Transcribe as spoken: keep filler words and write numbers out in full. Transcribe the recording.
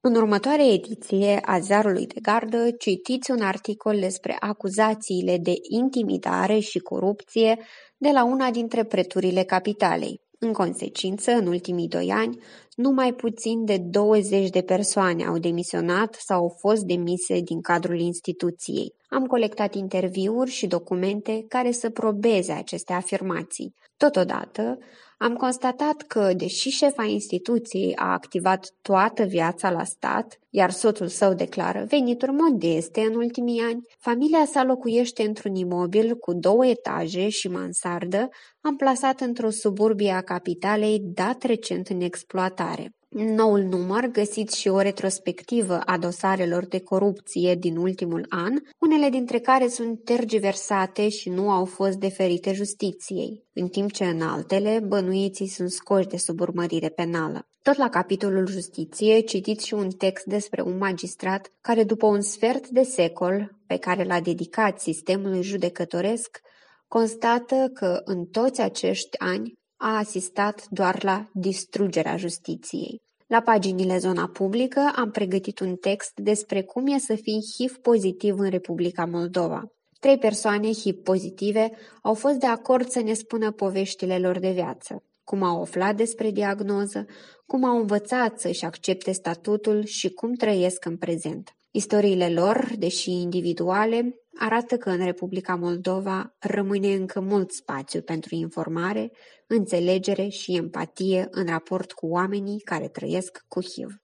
În următoarea ediție a Ziarului de Gardă citiți un articol despre acuzațiile de intimidare și corupție de la una dintre preturile capitalei. În consecință, în ultimii doi ani, numai puțin de douăzeci de persoane au demisionat sau au fost demise din cadrul instituției. Am colectat interviuri și documente care să probeze aceste afirmații. Totodată, am constatat că, deși șefa instituției a activat toată viața la stat, iar soțul său declară venituri modeste în ultimii ani, familia sa locuiește într-un imobil cu două etaje și mansardă, amplasat într-o suburbie a capitalei dat recent în exploatare. În noul număr găsiți și o retrospectivă a dosarelor de corupție din ultimul an, unele dintre care sunt tergiversate și nu au fost deferite justiției, în timp ce în altele bănuiții sunt scoși de sub urmărire penală. Tot la capitolul justiție citiți și un text despre un magistrat care după un sfert de secol pe care l-a dedicat sistemului judecătoresc, constată că în toți acești ani a asistat doar la distrugerea justiției. La paginile Zona Publică am pregătit un text despre cum e să fii H I V pozitiv în Republica Moldova. Trei persoane H I V pozitive au fost de acord să ne spună poveștile lor de viață, cum au aflat despre diagnoză, cum au învățat să-și accepte statutul și cum trăiesc în prezent. Istoriile lor, deși individuale, arată că în Republica Moldova rămâne încă mult spațiu pentru informare, înțelegere și empatie în raport cu oamenii care trăiesc cu H I V.